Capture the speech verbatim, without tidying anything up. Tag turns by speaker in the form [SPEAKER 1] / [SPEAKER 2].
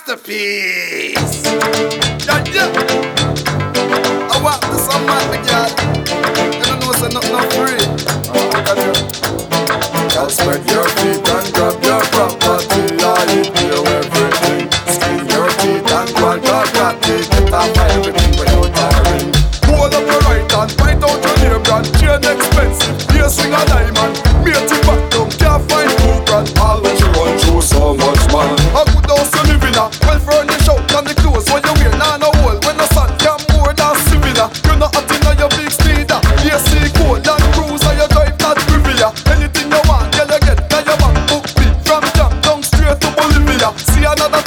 [SPEAKER 1] masterpiece. Yeah, yeah. I want to some man, my girl. You don't know, say nothing not free. Oh, look at you. Girl, spread your feet and grab your property. I hit you everything. Skin your teeth and go and talk that teeth. Get off of everything without tiring. Hold up your right hand, write out your name brand. Chain expensive, piercing a diamond. Mate it back down, can't find two grand. All when you run through so much man. A good house you live in a, well furnished out. And the clothes when you wear, nah no hole. When the sun come more than similar. You not hot in your big speeder. A C cold and cruise and you drive that Riviera. Anything you want, girl you get, now you back book me. From Jam down straight to Bolivia. See another